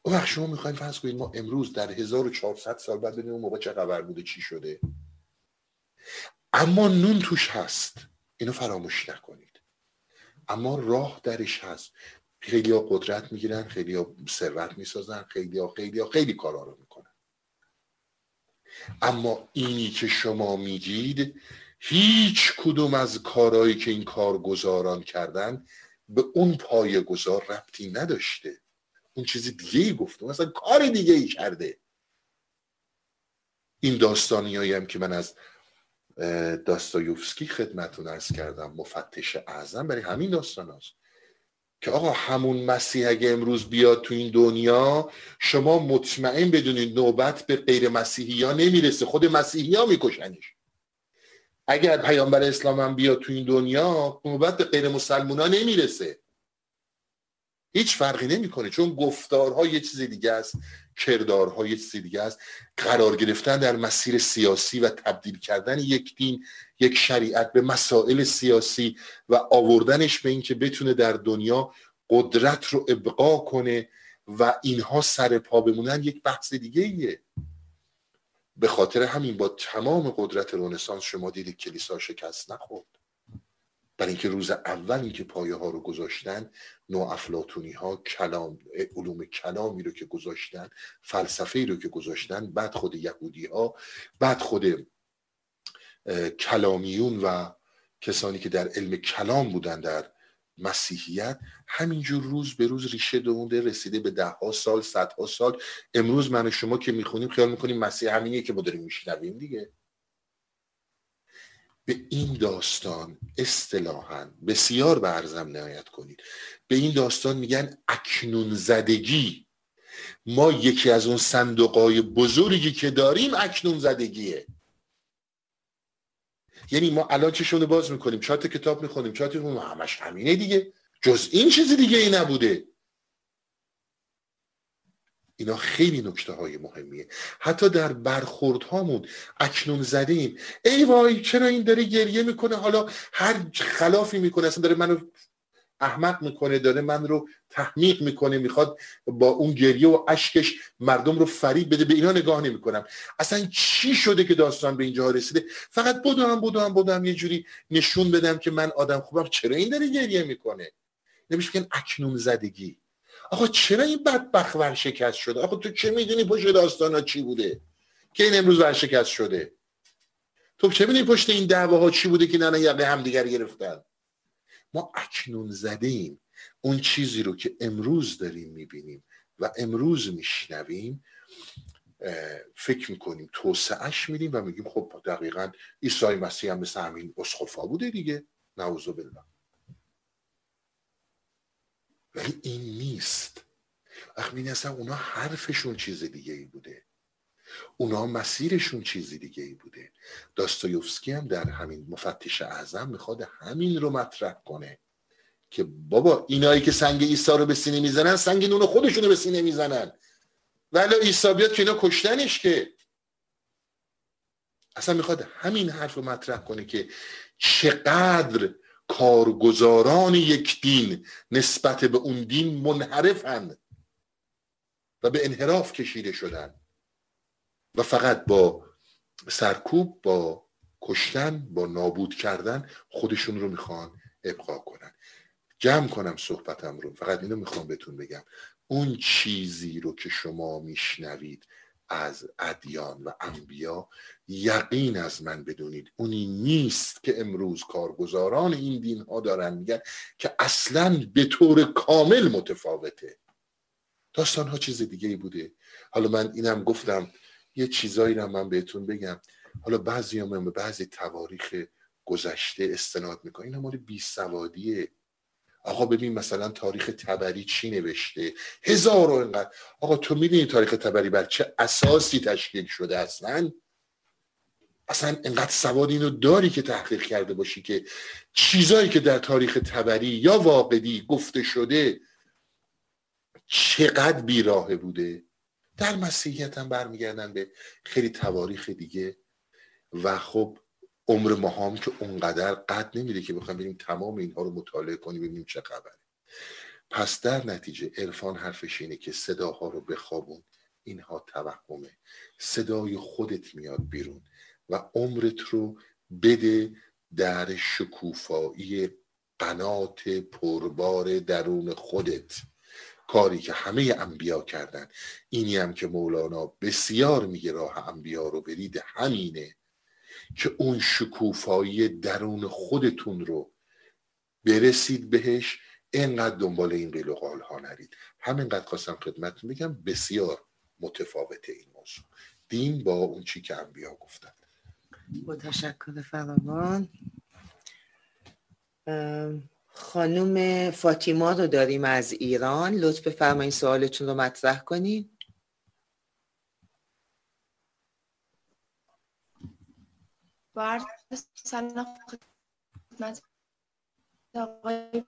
اون وقت شما میخواین فرض کنید ما امروز در 1400 سال بعد ببینیم اون موقع چه خبر بوده، چی شده. اما نون توش هست، اینو فراموش نکنید. اما راه درش هست. خیلی ها قدرت میگیرن، خیلی ها ثروت میسازن، خیلی کارا رو میکنن. اما اینی که شما میگید هیچ کدوم از کارهایی که این کارگزاران کردن به اون پایه‌گذار ربطی نداشته. اون چیزی دیگه ای گفته، مثلا کار دیگه ای کرده. این داستانیایی هم که من از داستایوفسکی خدمتتون عرض کردم، مفتش اعظم، برای همین داستان هست که آقا همون مسیح اگه امروز بیاد تو این دنیا، شما مطمئن بدونید نوبت به غیر مسیحی ها نمیرسه، خود مسیحی ها میکشنش. اگر پیامبر اسلام هم بیاد تو این دنیا، نوبت به غیر مسلمان ها نمیرسه. هیچ فرقی نمیکنه، چون گفتارها یه چیز دیگه است، کردارها یه چیز دیگه است. قرار گرفتن در مسیر سیاسی و تبدیل کردن یک دین، یک شریعت به مسائل سیاسی و آوردنش به این که بتونه در دنیا قدرت رو ابقا کنه و اینها سر پا بمونن، یک بحث دیگه ایه. به خاطر همین با تمام قدرت رنسانس شما دیدید کلیسا شکست نخورد. برای اینکه روز اول اینکه پایه ها رو گذاشتن، نوافلاطونی ها علوم کلامی رو که گذاشتن، فلسفه رو که گذاشتن، بعد خود یهودی ها، بعد خود کلامیون و کسانی که در علم کلام بودن در مسیحیت، همینجور روز به روز ریشه دونده، رسیده به 10 سال 100 سال. امروز من و شما که میخونیم خیال میکنیم مسیح همینیه که ما داریم میشنویم دیگه. به این داستان اصطلاحاً بسیار به عرضم نهایت کنید، به این داستان میگن اکنون زدگی. ما یکی از اون صندوقای بزرگی که داریم اکنون زدگیه. یعنی ما الان چشونو باز میکنیم، 4 تا کتاب میخونیم، 4 تا همش همینه دیگه، جز این چیزی دیگه ای نبوده. اینا خیلی نکته های مهمیه. حتی در برخورد هامون اکنون زدیم، ای وای چرا این داره گریه میکنه، حالا هر خلافی میکنه، اصلا داره منو احمق میکنه، داره من رو تحمیق میکنه، میخواد با اون گریه و اشکش مردم رو فریب بده. به اینا نگاه نمیکنم. اصلا چی شده که داستان به اینجا رسیده؟ فقط بدوم یه جوری نشون بدم که من آدم خوبم. چرا این داره گریه میکنه؟ نمیشه که اکنون زدگی. آقا چرا این بدبخت ورشکست شده؟ آقا تو چه میدونی پشت داستانا چی بوده که این امروز ورشکست شده؟ تو چه میدونی پشت این دعواها چی بوده که نه یقه همدیگر گرفتن؟ ما اکنون زده ایم. اون چیزی رو که امروز داریم میبینیم و امروز میشنویم، فکر میکنیم توسعهش میدیم و میگیم خب دقیقاً عیسی مسیح هم مثل همین اسقفا بوده دیگه، نعوذ بالله. ولی این نیست. وقتی اصلا اونا حرفشون چیز دیگه ای بوده، اونا مسیرشون چیزی دیگه ای بوده. داستایوفسکی هم در همین مفتش اعظم میخواد همین رو مطرح کنه که بابا اینایی که سنگ عیسی رو به سینه میزنن، سنگ نون خودشونو به سینه میزنن. ولی عیسی بیاد که اینا کشتنش که. اصلا میخواد همین حرف رو مطرح کنه که چقدر کارگزاران یک دین نسبت به اون دین منحرفن و به انحراف کشیده شدن و فقط با سرکوب، با کشتن، با نابود کردن خودشون رو میخوان ابقا کنن. جمع کنم صحبتم رو، فقط اینو میخوام بهتون بگم، اون چیزی رو که شما میشنوید از ادیان و انبیا، یقین از من بدونید اونی نیست که امروز کارگزاران این دین ها دارن میگن که اصلاً به طور کامل متفاوته. داستان ها چیز دیگه ای بوده. حالا من اینم گفتم یه چیزایی رو من بهتون بگم. حالا بعضی هم به بعضی تواریخ گذشته استناد میکنن، این مال بیسوادیه. آقا ببین مثلا تاریخ تبری چی نوشته، 1000 و اینقدر. آقا تو میدونی تاریخ تبری بر چه اساسی تشکیل شده؟ اصلا اینقدر سواد اینو داری که تحقیق کرده باشی که چیزایی که در تاریخ تبری یا واقعی گفته شده چقدر بیراهه بوده. در مسیحیت هم برمیگردن به خیلی تواریخ دیگه و خب عمر ما هم که اونقدر قد نمیده که بخوام بریم تمام اینها رو مطالعه کنیم ببینیم چه خبره. پس در نتیجه عرفان حرفش اینه که صداها رو بخوابون، اینها توهمه، صدای خودت میاد بیرون و عمرت رو بده در شکوفایی قنات پربار درون خودت، کاری که همه انبیا کردن. اینی هم که مولانا بسیار میگه راه انبیا رو برید همینه که اون شکوفایی درون خودتون رو برسید بهش، اینقدر دنبال این قیل و قال ها نرید. همینقدر خواستم خدمتتون بگم بسیار متفاوته این موضوع دین با اون چی که انبیا گفتن. با تشکر فراوان. خانم فاطیما رو داریم از ایران، لطف بفرمایید سوالتون رو مطرح کنید. سلام خدمت آقای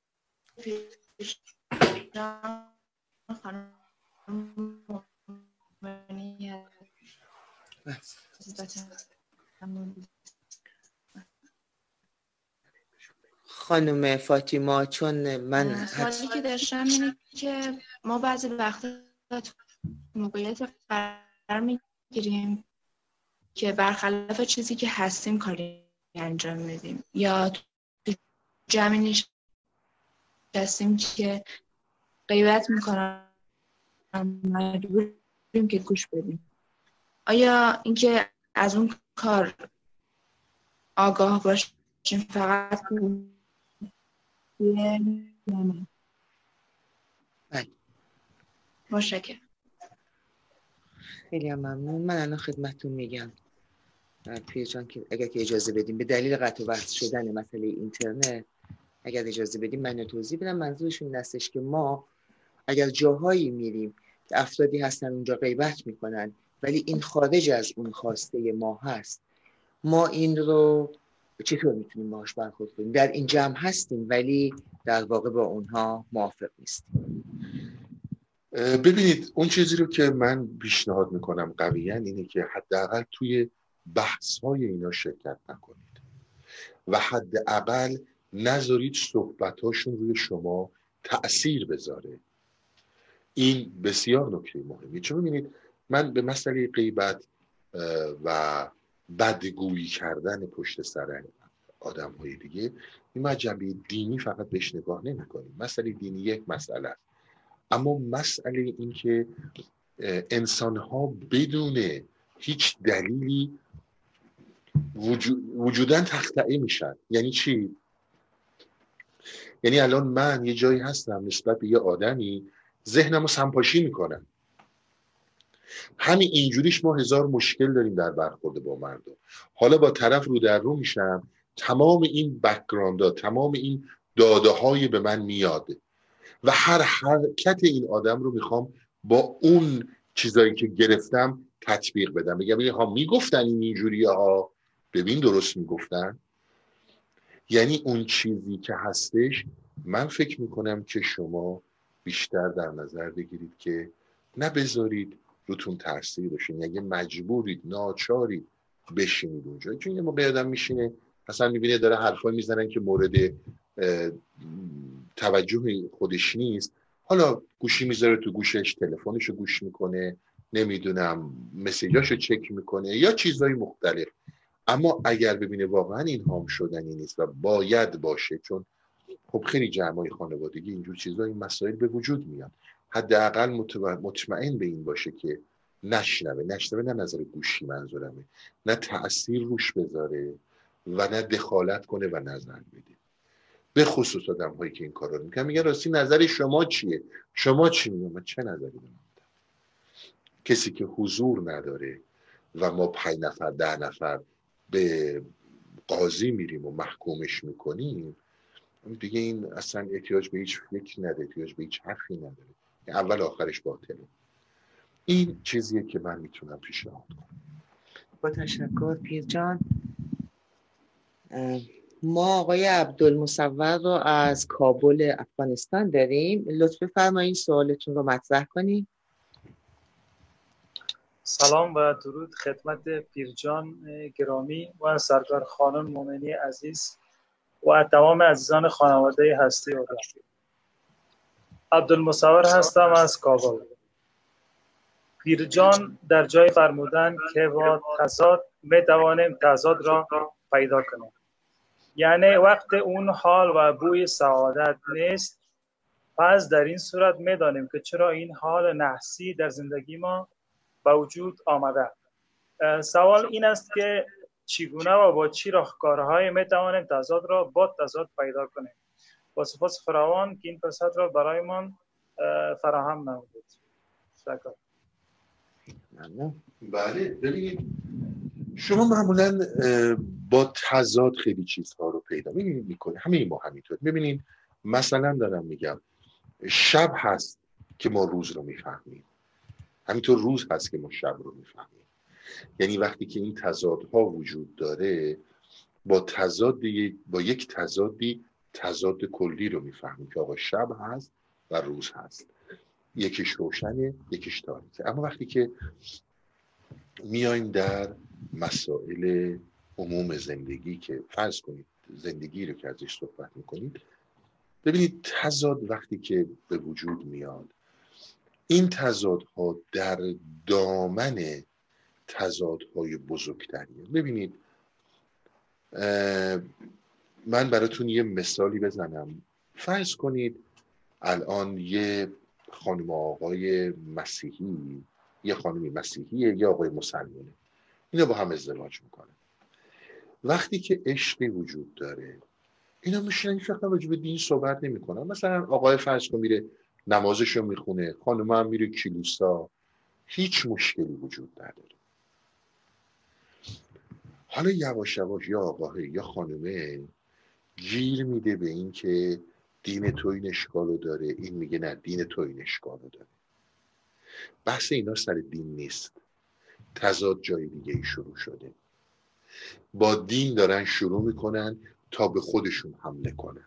پیرجان خانم خانم فاطیما، چون من سوالی که داشتم اینه که ما بعضی وقتا موقعیت قرار میگیریم که برخلاف چیزی که هستیم کاری انجام میدیم، یا تو جمعی نشستیم که غیبت میکنم مجبوریم که گوش بدیم. آیا اینکه از اون کار آگاه باشیم فقط مشکل؟ خیلی ممنون. من الان خدمتتون میگم پیرجان که اگر که اجازه بدیم، به دلیل قطع و وصل شدن مسئله اینترنت، اگر اجازه بدیم من توضیح بدم. منظورشون این هستش که ما اگر جاهایی میریم که افرادی هستن اونجا غیبت میکنن ولی این خارج از اون خواسته ما هست، ما این رو چطور میتونیم باهاش برخورد کنیم؟ در این جمع هستیم ولی در واقع با اونها موافق نیستیم. ببینید اون چیزی رو که من پیشنهاد میکنم قویاً اینه که حداقل توی بحث‌های اینا شرکت نکنید و حداقل نذارید صحبتاشون روی شما تأثیر بذاره. این بسیار نکته مهمی، چون ببینید من به مسئله غیبت و بدگویی کردن پشت سر آدم‌های دیگه این ما جنبه دینی فقط بهش نگاه نمی‌کنیم. مسئله دینی یک مسئله است، اما مسئله این که انسان‌ها بدون هیچ دلیلی وجوداً تخطئه میشن. یعنی چی؟ یعنی الان من یه جایی هستم نسبت به یه آدمی ذهنمو سمپاشی میکنم، همین اینجوریش ما هزار مشکل داریم در برخورد با مردم. حالا با طرف رو در رو میشم، تمام این بک‌گراندها، تمام این داده های به من میاد و هر حرکت این آدم رو میخوام با اون چیزایی که گرفتم تطبیق بدم، بگم ها میگفتن این اینجوریه ها، ببین درست میگفتن. یعنی اون چیزی که هستش من فکر میکنم که شما بیشتر در نظر بگیرید که نه بذارید روتون تاثیر بشین، یعنی مجبورید ناچارید بشینید اونجا. چون یه موقع آدم میشینه مثلا میبینه داره حرفای میزنن که مورد توجه خودش نیست، حالا گوشی میذاره تو گوشش، تلفنشو گوش میکنه، نمیدونم مسیجاشو چک میکنه یا چیزهای مختلف. اما اگر ببینه واقعا این هام شدنی نیست و باید باشه، چون خب خیلی جمعای خانوادگی اینجور چیزا این مسائل به وجود میاد، حداقل مطمئن به این باشه که نشنوه نه نظر گوشی منظورمه، نه تأثیر روش بذاره و نه دخالت کنه و نظر بده. به خصوص آدم هایی که این کار رو میکنن میگن راستی نظر شما چیه؟ شما چی میگن؟ من چه نظری دارم؟ کسی که حضور نداره و ما 5 نفر 10 نفر به قاضی میریم و محکومش میکنیم، دیگه این اصلا احتیاج به هیچ فکر نداره، احتیاج به هیچ حرفی نداره، اول آخرش باطله. این چیزیه که من میتونم پیشنهاد کنم. با تشکر پیرجان. ما آقای عبدالمصور رو از کابل افغانستان داریم، لطفاً فرمایید سوالتون رو مطرح کنید. سلام و درود خدمت پیرجان گرامی و سرکار خانم مومنی عزیز و تمام عزیزان خانواده هستی و داشتی. عبدالمصور هستم از کابل. پیرجان در جای فرمودن که با تضاد می توانیم تضاد را پیدا کنیم. یعنی وقت اون حال و بوی سعادت نیست، پس در این صورت می دانیم که چرا این حال نحسی در زندگی ما به وجود آمده. سوال این است که چگونه و با چی راهکارهایی می توانیم تضاد را با تضاد پیدا کنیم. با سپاس فراوان که این فرصت را برایمان فراهم نمودید. شکر. بله، ببینید شما معمولا با تضاد خیلی چیزها رو پیدا میکنید. همه ما همینطور. ببینید مثلا دارم میگم شب هست که ما روز رو میفهمیم، همینطور روز هست که ما شب رو میفهمیم. یعنی وقتی که این تضادها وجود داره، با یک تضادی تضاد کلی رو میفهمیم که آقا شب هست و روز هست، یکیش روشنه یکیش تاریکه. اما وقتی که میایم در مسائل عموم زندگی که فرض کنید زندگی رو که ازش صحبت میکنید، ببینید تضاد وقتی که به وجود میاد، این تضادها در دامن تضادهای بزرگتریه. ببینید من براتون یه مثالی بزنم. فرض کنید الان یه خانم آقای مسیحی، یه خانمی مسیحیه، یه آقای مسلمانه، اینا با هم ازدواج میکنن. وقتی که عشقی وجود داره، اینا میشنن هیچ وقت راجع به دین صحبت نمیکنن. مثلا آقای فرض کن میره نمازشو میخونه، خانم هم میره کلیسا، هیچ مشکلی وجود نداره. حالا یواش یواش یا آقای یا خانمه گیر میده به این که دین تو این اشکالو داره، این میگه نه دین تو این اشکالو داره. بحث اینا سر دین نیست، تضاد جای دیگه ای شروع شده. با دین دارن شروع میکنن تا به خودشون حمله کنن.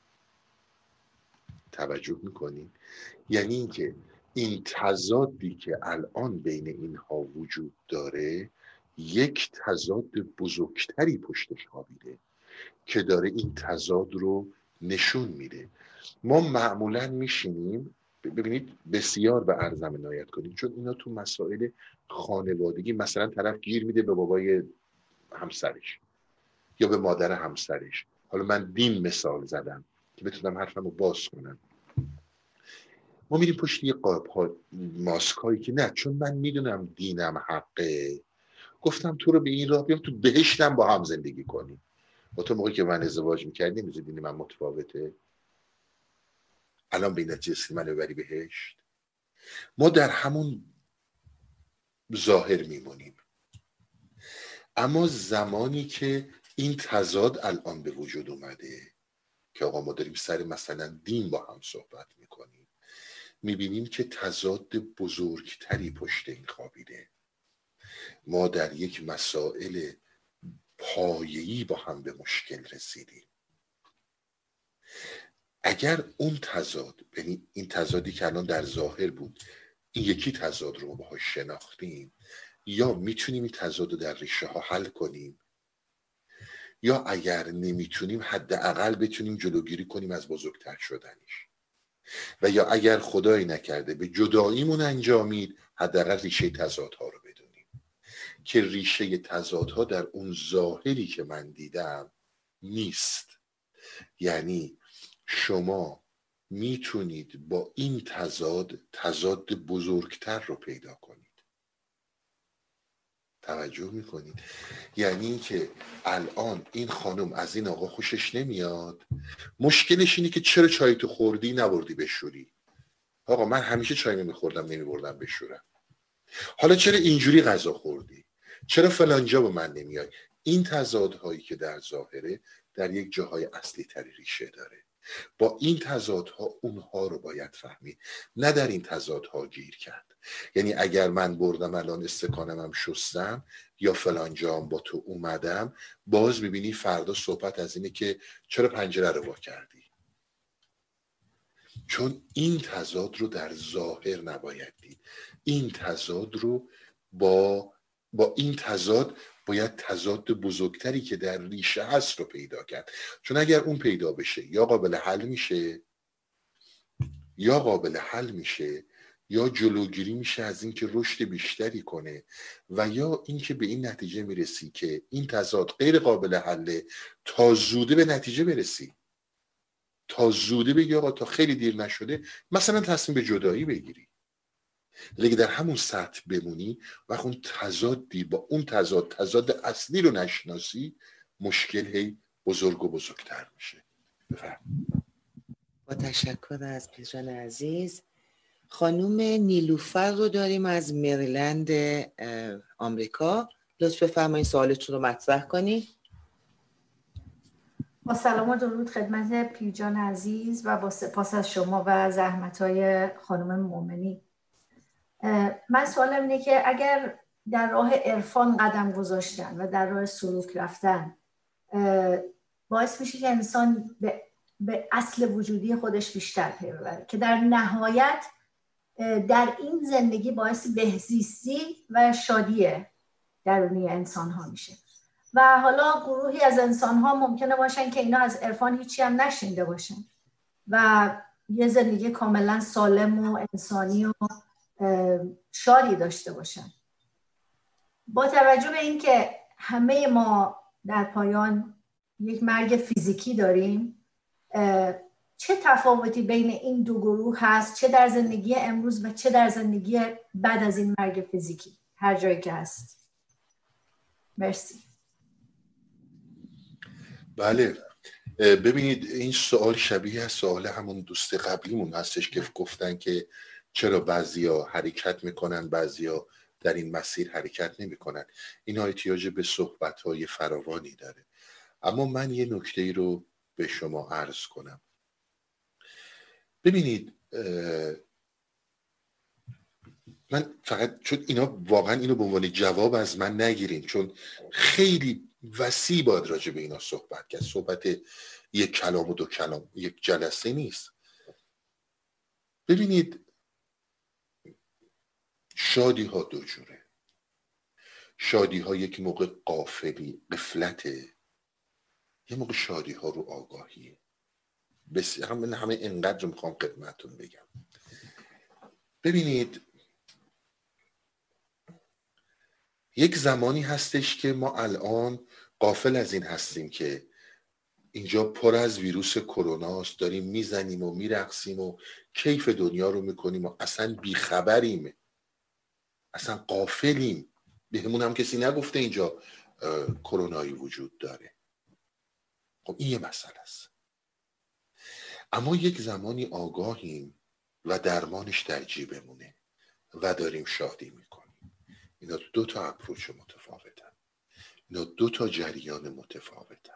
توجه میکنین؟ یعنی اینکه این تضادی که الان بین اینها وجود داره، یک تضاد بزرگتری پشتش خوابیده که داره این تضاد رو نشون میده. ما معمولا میشینیم، ببینید بسیار به عرضم عنایت کنید، چون اینا تو مسائل خانوادگی، مثلا طرف گیر میده به بابای همسرش یا به مادر همسرش. حالا من دین مثال زدم که بتونم حرفم رو باز کنم. ما میریم پشت یه ماسک هایی که نه، چون من میدونم دینم حقه، گفتم تو رو به این راه بیام تو بهشتم با هم زندگی کنیم. با تو موقعی که من ازدواج میکردیم میزه دین من متفاوته، الان به این نتیجه من ببری بهشت. ما در همون ظاهر میمونیم. اما زمانی که این تضاد الان به وجود اومده که آقا ما داریم سر مثلا دین با هم صحبت میکنیم، میبینیم که تضاد بزرگتری پشت این خوابیده. ما در یک مسائل پایه‌ای با هم به مشکل رسیدیم. اگر اون تضاد، یعنی این تضادی که الان در ظاهر بود، این یکی تضاد رو باهاش شناختیم، یا میتونیم این تضاد رو در ریشه ها حل کنیم، یا اگر نمیتونیم حداقل بتونیم جلوگیری کنیم از بزرگتر شدنش، و یا اگر خدایی نکرده به جداییمون انجامید، حداقل ریشه تضادها رو بدونیم که ریشه تضادها در اون ظاهری که من دیدم نیست. یعنی شما میتونید با این تضاد بزرگتر رو پیدا کنید. توجه میکنید؟ یعنی اینکه الان این خانم از این آقا خوشش نمیاد، مشکلش اینه که چرا چای تو خوردی نبردی بشوری؟ آقا من همیشه چای نمیخوردم نمیبردم بشورم. حالا چرا اینجوری غذا خوردی؟ چرا فلانجا به من نمیای؟ این تضادهایی که در ظاهره در یک جاهای اصلی تری ریشه داره. با این تضادها اونها رو باید فهمید، نه در این تضادها گیر کرد. یعنی اگر من بردم الان استکانمم شستم یا فلان جام با تو اومدم، باز میبینی فردا صحبت از اینه که چرا پنجره رو وا کردی. چون این تضاد رو در ظاهر نباید دید. این تضاد رو با این تضاد باید تضاد بزرگتری که در ریشه هست رو پیدا کرد. چون اگر اون پیدا بشه یا قابل حل میشه یا قابل حل میشه یا جلوگیری میشه از اینکه رشد بیشتری کنه و یا اینکه به این نتیجه میرسی که این تضاد غیر قابل حله تا زوده به نتیجه برسی، تا زوده بگی آقا تا خیلی دیر نشده مثلا تصمیم به جدایی بگیری. لیکن در همون سطح بمونی و اون تضادی با اون تضاد اصلی رو نشناسی، مشکل هی بزرگ و بزرگتر میشه. بفرم. با تشکر از پدران عزیز. خانوم نیلوفر رو داریم از مریلند آمریکا. لطف بفرمایید سوالتون رو مطرح کنید. با سلام و درود خدمت پیرجان عزیز و با سپاس از شما و زحمت‌های خانم مومنی. من سوالم اینه که اگر در راه عرفان قدم گذاشتن و در راه سلوک رفتن باعث میشه که انسان به اصل وجودی خودش بیشتر پی ببره که در نهایت در این زندگی باعث بهزیستی و شادی درونی انسان ها میشه و حالا گروهی از انسان ها ممکنه باشن که اینا از عرفان هیچی هم نشنیده باشن و یه زندگی کاملا سالم و انسانی و شادی داشته باشن. با توجه به این که همه ما در پایان یک مرگ فیزیکی داریم، چه تفاوتی بین این دو گروه هست، چه در زندگی امروز و چه در زندگی بعد از این مرگ فیزیکی هر جایی که هست؟ مرسی. بله، ببینید این سوال شبیه از سوال همون دوست قبلیمون هستش که گفتن که چرا بعضیا حرکت میکنن بعضیا در این مسیر حرکت نمیکنن. اینا احتیاج به صحبت‌های فراوانی داره. اما من یه نکته رو به شما عرض کنم. ببینید من فقط چون اینا واقعا اینو به عنوان جواب از من نگیرین، چون خیلی وسیع باید راجع به اینا صحبت کرد. صحبت یک کلام و دو کلام، یک جلسه نیست. ببینید شادی ها دو جوره. شادی ها یک موقع غافلی غفلته، یه موقع شادی ها رو آگاهیه. همه اینقدر میخوام خدمتتون بگم. ببینید یک زمانی هستش که ما الان غافل از این هستیم که اینجا پر از ویروس کروناست، داریم میزنیم و میرقصیم و کیف دنیا رو میکنیم و اصلا بیخبریم، اصلا غافلیم. بهمون هم کسی نگفته اینجا کرونایی وجود داره. خب این یه مسئله است. اما یک زمانی آگاهیم و درمانش در جیبمونه و داریم شادی میکنیم. اینا دو تا اپروچ متفاوتن، اینا دو تا جریان متفاوتن.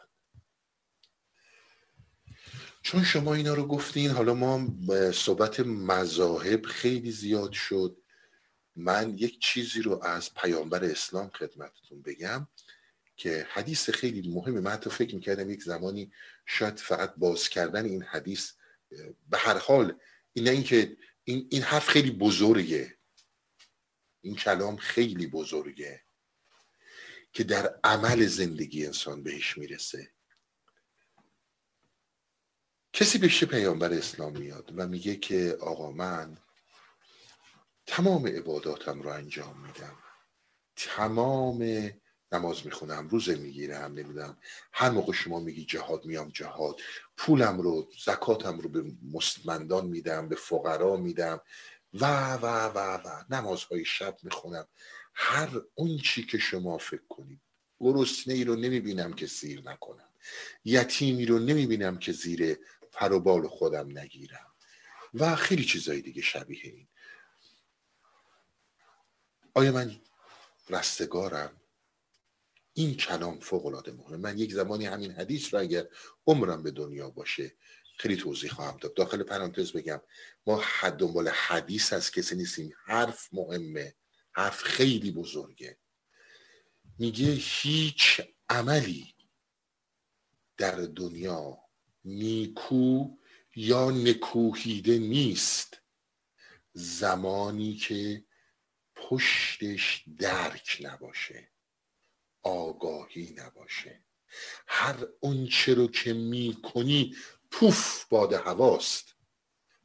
چون شما اینا رو گفتین، حالا ما صحبت مذاهب خیلی زیاد شد. من یک چیزی رو از پیامبر اسلام خدمتتون بگم که حدیث خیلی مهمه. من حتی فکر میکردم یک زمانی شاید فقط باز کردن این حدیث، به هر حال این حرف خیلی بزرگه، این کلام خیلی بزرگه که در عمل زندگی انسان بهش میرسه. کسی پیش پیامبر اسلام میاد و میگه که آقا من تمام عباداتم رو انجام میدم، تمام نماز میخونم، روزه میگیرم، نمیدونم هر موقع شما میگی جهاد میام جهاد، پولم رو زکاتم رو به مستمندان میدم، به فقرا میدم و نمازهای شب میخونم، هر اون چی که شما فکر کنید. گرسنه ای رو نمیبینم که سیر نکنم، یتیمی رو نمیبینم که زیر پر و بال خودم نگیرم و خیلی چیزای دیگه شبیه این. آیا من رستگارم؟ این کلام فوق‌العاده مهمه. من یک زمانی همین حدیث رو اگر عمرم به دنیا باشه خیلی توضیح خواهم داد. داخل پرانتز بگم ما دنبال حدیث از کسی نیستیم. حرف مهمه، حرف خیلی بزرگه. میگه هیچ عملی در دنیا نیکو یا نکوهیده نیست زمانی که پشتش درک نباشه، آگاهی نباشه. هر اون چه رو که میکنی پوف باد هواست،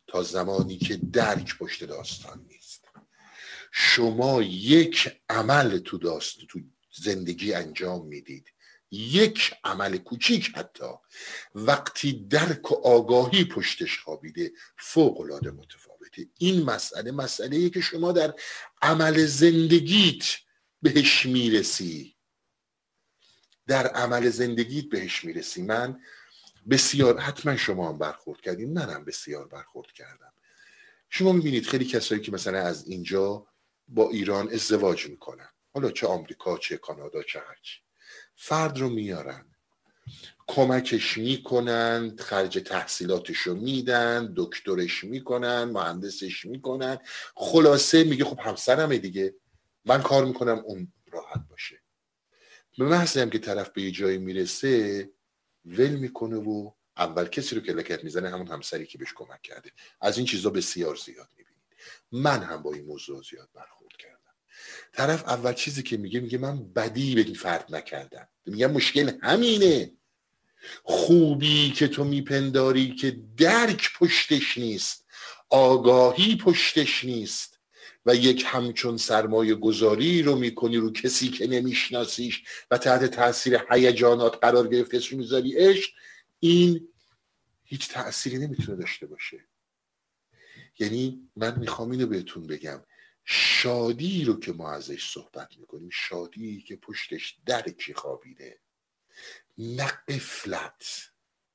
تا زمانی که درک پشت داستان نیست. شما یک عمل تو زندگی انجام میدید، یک عمل کوچیک حتی، وقتی درک و آگاهی پشتش خوابیده فوق‌العاده متفاوته. این مسئله‌ایه که شما در عمل زندگیت بهش میرسی، در عمل زندگیت بهش میرسی. من بسیار، حتما شما هم برخورد کردین، منم بسیار برخورد کردم. شما میبینید خیلی کسایی که مثلا از اینجا با ایران ازدواج میکنن، حالا چه آمریکا چه کانادا چه هرچی، فرد رو میارن، کمکش میکنن، خرج تحصیلاتش رو میدن، دکترش میکنن، مهندسش میکنن، خلاصه میگه خب همسرمه دیگه، من کار میکنم اون راحت باشه. به محض هم که طرف به یه جایی میرسه ول میکنه و اول کسی رو که لکت میزنه همون همسری که بهش کمک کرده. از این چیزا بسیار زیاد میبینید. من هم با این موضوع زیاد برخورد کردم. طرف اول چیزی که میگه من بدی به این فرد نکردم. میگم مشکل همینه. خوبی که تو میپنداری که درک پشتش نیست، آگاهی پشتش نیست و یک همچون سرمایه گذاری رو میکنی رو کسی که نمیشناسیش و تحت تاثیر هیجانات قرار گرفته رو میذاری عشق، این هیچ تأثیری نمیتونه داشته باشه. یعنی من میخوام اینو بهتون بگم، شادی رو که ما ازش صحبت میکنیم، شادی که پشتش درکی خوابیده، نه قفلت.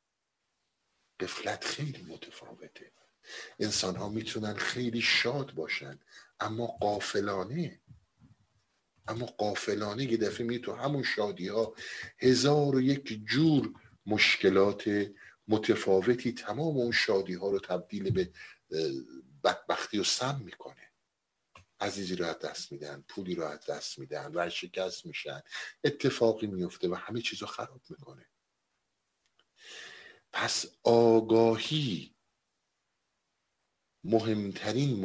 قفلت خیلی متفاوته. انسان ها میتونن خیلی شاد باشن اما غافلانه یه دفعه می تو همون شادی ها 1001 جور مشکلات متفاوتی تمام اون شادی ها رو تبدیل به بدبختی و سم میکنه. عزیزی رو از دست میدن، پولی رو از دست میدن، ورشکست میشن، اتفاقی میفته و همه چیز رو خراب میکنه. پس آگاهی مهمترین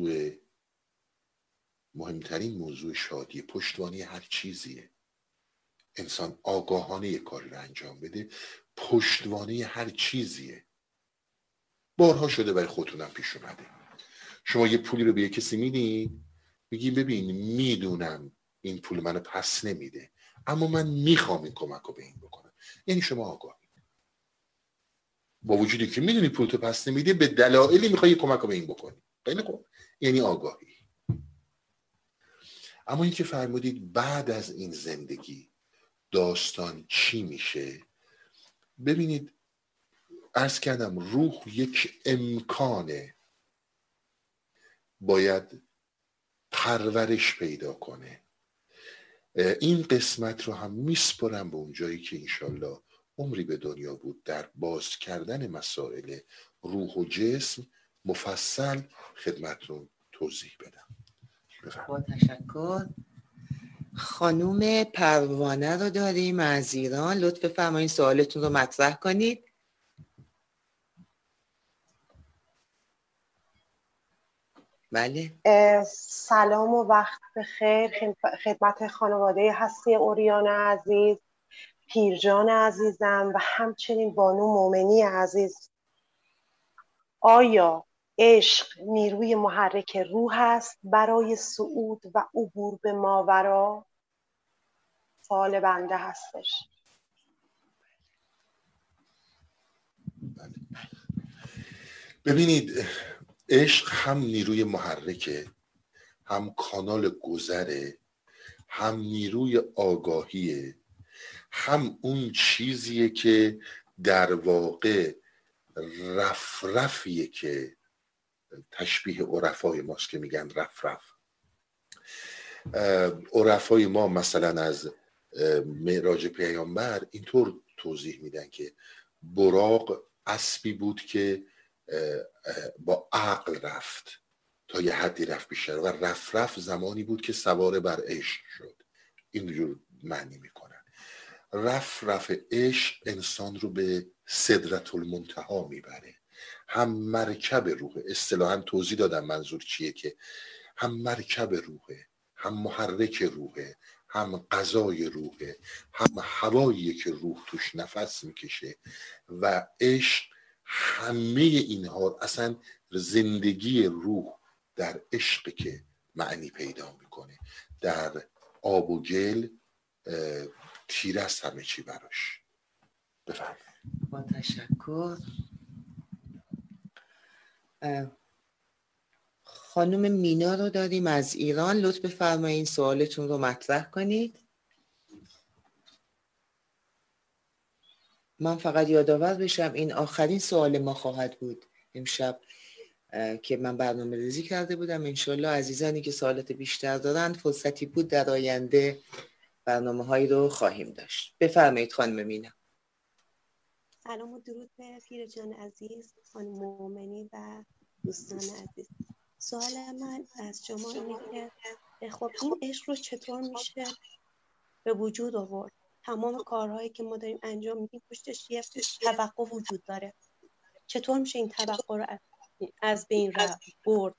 موضوع شادی، پشتوانه هر چیزیه. انسان آگاهانه یک کاری رو انجام بده، پشتوانه هر چیزیه. بارها شده برای خودتونم پیش اومده. شما یه پولی رو به یه کسی میدین، میگی ببین میدونم این پول منو پس نمیده اما من میخوام این کمک رو به این بکنم. یعنی شما آگاهی، با وجودی که میدونی پول تو پس نمیده به دلایلی میخوای یه کمک رو به این بکنی. خیلی خوب، یعنی آگاهی. اما این که فرمودید بعد از این زندگی داستان چی میشه، ببینید عرض کردم روح یک امکانه، باید پرورش پیدا کنه. این قسمت رو هم میسپرم به اون جایی که انشالله عمری به دنیا بود در باز کردن مسائل روح و جسم مفصل خدمتتون توضیح بدم. با تشکر. خانوم پروانه رو داریم از ایران. لطف فرمایید سوالتون رو مطرح کنید. بله. سلام و وقت بخیر خدمت خانواده هستی اوریان عزیز، پیرجان عزیزم و همچنین بانو مومنی عزیز. آیا عشق نیروی محرک روح است برای صعود و عبور به ماورا؟ سوال بنده هستش. ببینید عشق هم نیروی محرکه، هم کانال گذره، هم نیروی آگاهیه، هم اون چیزیه که در واقع رفرفیه که تشبیه عرفای ماست که میگن رفرف. عرفای ما مثلا از معراج پیامبر اینطور توضیح میدن که براق اسبی بود که با عقل رفت تا یه حدی رفت بیشتر و رفرف زمانی بود که سوار بر عشق شد. اینجور معنی میکنن. رفرف عشق انسان رو به سدرة المنتهی میبره. هم مرکب روحه، اصطلاحاً توضیح دادم منظور چیه، که هم مرکب روحه، هم محرک روحه، هم غذای روحه، هم هواییه که روح توش نفس میکشه و عشق همه اینها اصلا زندگی روح در عشق که معنی پیدا میکنه. در آب و گل تیره است همه چی براش. بفرمایید. با تشکر. خانم مینا رو داریم از ایران. لطف بفرمایید سوالتون رو مطرح کنید. من فقط یادآور بشم این آخرین سوال ما خواهد بود امشب که من برنامه ریزی کرده بودم. انشالله عزیزانی که سوالات بیشتر دارند فرصتی بود در آینده برنامه هایی رو خواهیم داشت. بفرمایید خانم مینا. سلام و درود به پیر جان عزیز، خانم مومنی و دوستان عزیز. سوال من از شما اینه که خب این عشق رو چطور میشه به وجود آورد؟ تمام کارهایی که ما داریم انجام میدیم پشتش یه توقع وجود داره. چطور میشه این توقع رو از بین برد؟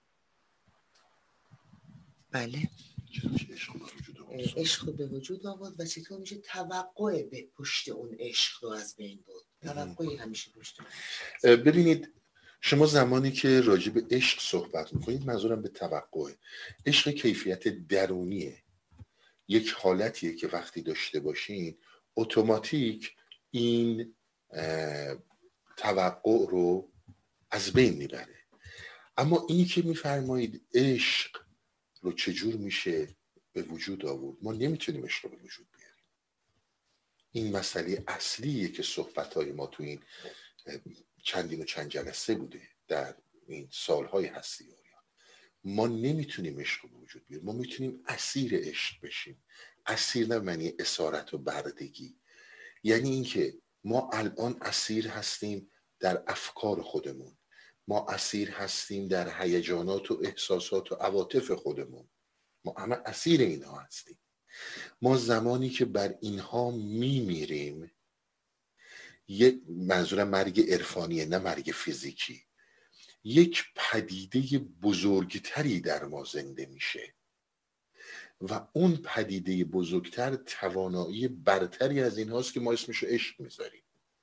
بله. عشق رو به وجود آورد و چطور میشه توقع به پشت اون عشق رو از بین برد؟ توقعی همیشه پشت. ببینید شما زمانی که راجع به عشق صحبت میکنید، منظورم به توقعه. عشق کیفیت درونیه، یک حالتیه که وقتی داشته باشین اتوماتیک این توقع رو از بین میبره. اما اینی که میفرمایید عشق رو چجور میشه به وجود آورد، ما نمیتونیم عشق رو به وجود بیاریم. این مسئله اصلیه که صحبتهای ما تو این چندین و چند جلسه بوده در این سالهای هستی اوریان. ما نمیتونیم عشق رو به وجود بیاریم، ما میتونیم اسیر عشق بشیم. اسیر نه معنی اسارت و بردگی، یعنی اینکه ما الان اسیر هستیم در افکار خودمون، ما اسیر هستیم در هیجانات و احساسات و عواطف خودمون، ما همه اسیر اینها هستیم. ما زمانی که بر اینها میمیریم، یک منظورم مرگ عرفانیه نه مرگ فیزیکی، یک پدیده بزرگتری در ما زنده میشه و اون پدیده بزرگتر توانایی برتری از این هاست که ما اسمشو عشق میذاریم.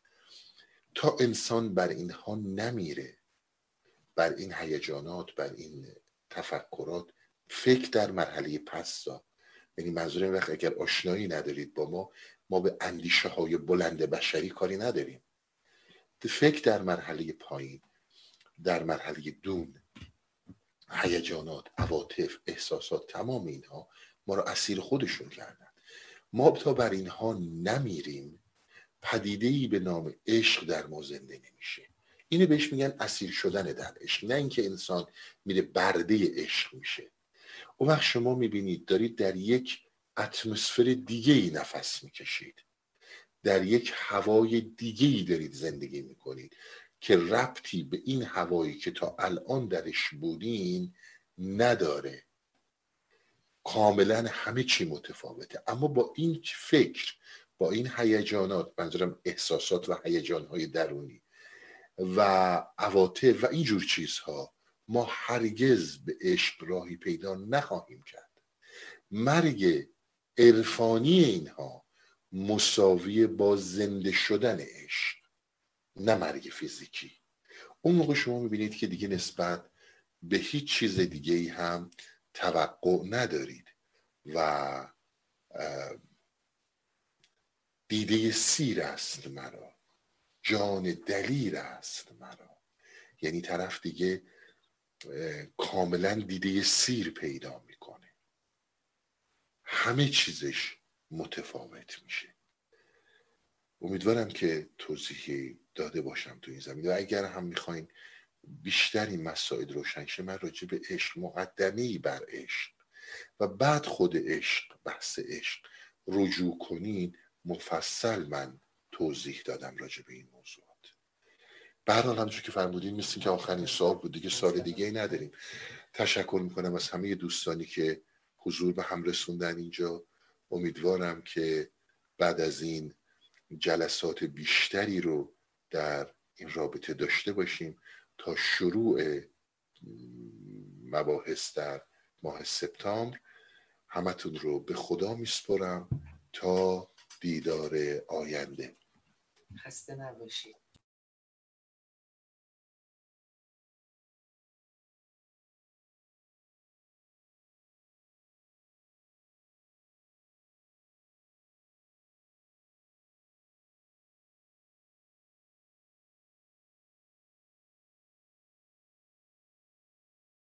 تا انسان بر اینها نمیره، بر این هیجانات، بر این تفکرات، فکر در مرحله پستا، یعنی منظورم وقت اگر آشنایی ندارید با ما به اندیشه های بلند بشری کاری نداریم. فکر در مرحله پایین، در مرحله دون، هیجانات، عواطف، احساسات، تمام اینها ما رو اسیر خودشون کردن. ما تا بر اینها نمیریم پدیده‌ای به نام عشق در ما زنده نمیشه. اینو بهش میگن اسیر شدن در عشق، نه اینکه انسان میره برده عشق میشه. اون وقت شما میبینید دارید در یک اتمسفر دیگه‌ای نفس میکشید، در یک هوای دیگه‌ای دارید زندگی میکنید که ربطی به این هوایی که تا الان درش بودین نداره. کاملا همه چی متفاوته. اما با این فکر، با این هیجانات، منظورم احساسات و هیجانهای درونی و عواطف و اینجور چیزها، ما هرگز به عشق راهی پیدا نخواهیم کرد. مرگ عرفانی اینها مساوی با زنده شدن عشق، نه مرگ فیزیکی. اون موقع شما میبینید که دیگه نسبت به هیچ چیز دیگه ای هم توقع ندارید و دیده سیر است مرا، جان دلیر است مرا. یعنی طرف دیگه کاملا دیده سیر پیدا میکنه، همه چیزش متفاوت میشه. امیدوارم که توضیحی داده باشم تو این زمینه و اگر هم میخواین بیشتر این مسائل روشن شه، من راجع به عشق، مقدمه‌ای بر عشق و بعد خود عشق، بحث عشق رجوع کنین، مفصل من توضیح دادم راجع به این موضوعات. به هر حال همونجور که فرمودین مثل که آخرین سال بود دیگه، سال دیگه ای نداریم. تشکر میکنم از همه دوستانی که حضور به هم رسوندن اینجا. امیدوارم که بعد از این جلسات بیشتری رو در این رابطه داشته باشیم تا شروع مباحث در ماه سپتامبر. همتون رو به خدا میسپرم تا دیدار آینده. خسته نباشید.